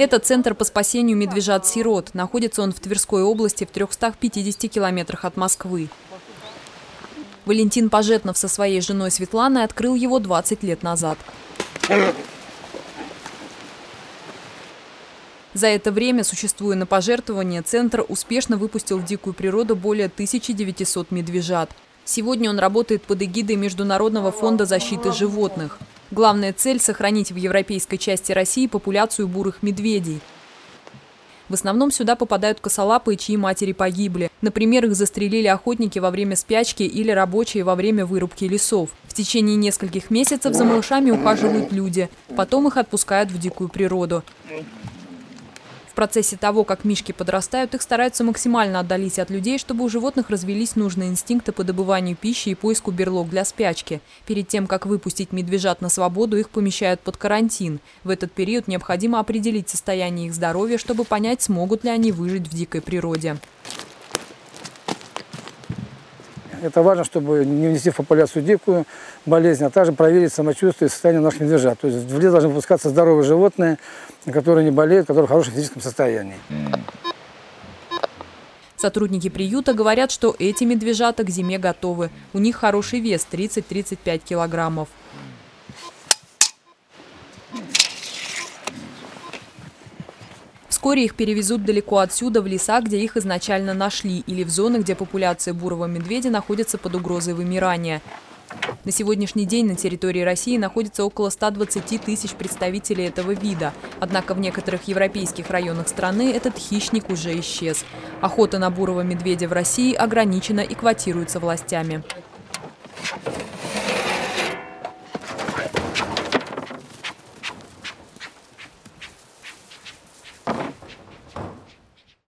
Это центр по спасению медвежат-сирот. Находится он в Тверской области в 350 километрах от Москвы. Валентин Пожетнов со своей женой Светланой открыл его 20 лет назад. За это время, существуя на пожертвования, центр успешно выпустил в дикую природу более 1900 медвежат. Сегодня он работает под эгидой Международного фонда защиты животных. Главная цель – сохранить в европейской части России популяцию бурых медведей. В основном сюда попадают косолапые, чьи матери погибли. Например, их застрелили охотники во время спячки или рабочие во время вырубки лесов. В течение нескольких месяцев за малышами ухаживают люди. Потом их отпускают в дикую природу. В процессе того, как мишки подрастают, их стараются максимально отдалить от людей, чтобы у животных развились нужные инстинкты по добыванию пищи и поиску берлог для спячки. Перед тем, как выпустить медвежат на свободу, их помещают под карантин. В этот период необходимо определить состояние их здоровья, чтобы понять, смогут ли они выжить в дикой природе. Это важно, чтобы не внести в популяцию дикую болезнь, а также проверить самочувствие и состояние наших медвежат. То есть в лес должны выпускаться здоровые животные, которые не болеют, которые в хорошем физическом состоянии. Сотрудники приюта говорят, что эти медвежата к зиме готовы. У них хороший вес – 30-35 килограммов. Вскоре их перевезут далеко отсюда, в леса, где их изначально нашли, или в зоны, где популяция бурого медведя находится под угрозой вымирания. На сегодняшний день на территории России находится около 120 тысяч представителей этого вида. Однако в некоторых европейских районах страны этот хищник уже исчез. Охота на бурого медведя в России ограничена и квотируется властями.